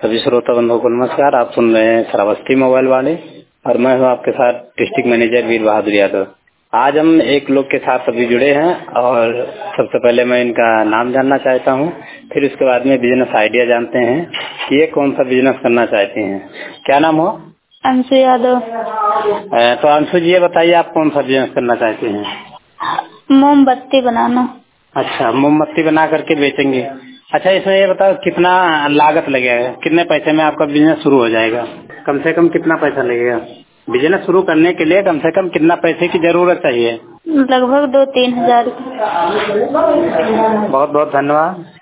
सभी श्रोता बंधुओं को नमस्कार। आप सुन रहे हैं श्रावस्ती मोबाइल वाले और मैं हूं आपके साथ डिस्ट्रिक्ट मैनेजर वीर बहादुर यादव। आज हम एक लोग के साथ अभी जुड़े हैं और सबसे पहले मैं इनका नाम जानना चाहता हूं, फिर उसके बाद में बिजनेस आइडिया जानते हैं कि ये कौन सा बिजनेस करना चाहते हैं। क्या नाम हो? अंशु यादव। तो अंशु जी, ये बताइए आप कौन सा बिजनेस करना चाहते हैं? मोमबत्ती बनाना। अच्छा, मोमबत्ती बना करके बेचेंगे। अच्छा, इसमें ये बताओ कितना लागत लगेगा, कितने पैसे में आपका बिजनेस शुरू हो जाएगा? कम से कम कितना पैसा लगेगा? बिजनेस शुरू करने के लिए कम से कम कितना पैसे की जरूरत चाहिए? लगभग 2-3 हजार। बहुत बहुत धन्यवाद।